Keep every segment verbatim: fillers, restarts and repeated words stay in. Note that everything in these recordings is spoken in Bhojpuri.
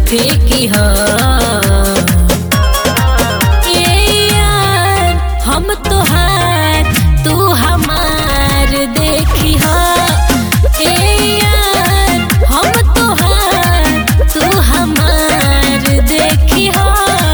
फेंकी हो यार हम तोहार तू हमार देखी हो यार हम तोहार तू हमार देखी हो।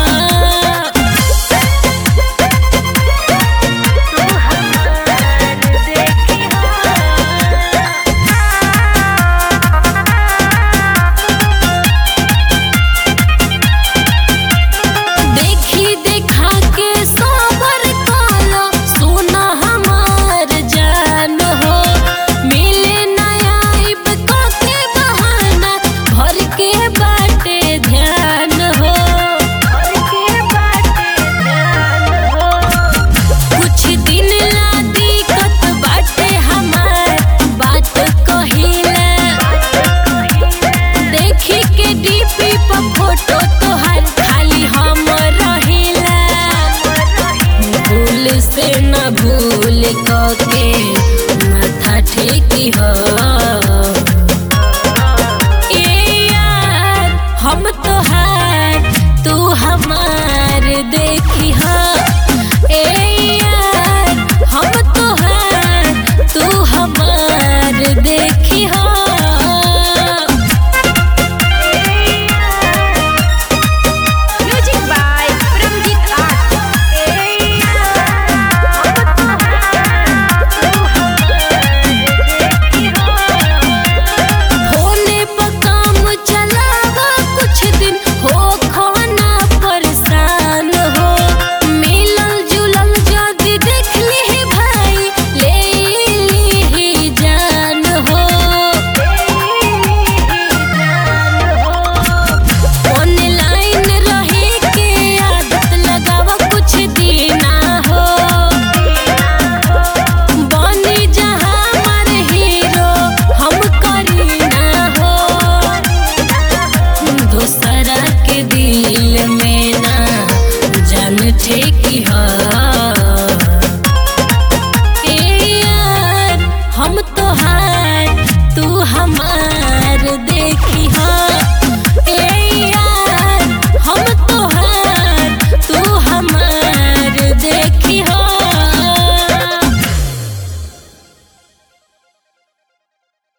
फोटो तोहर खाली हम रहिला भूल से न भूल के माथा ठेकी हो यार हम तोहार तू हमार देखी हो यार हम तोहार तू हमार देखी हो। दिल में ना जान ठेकी हो।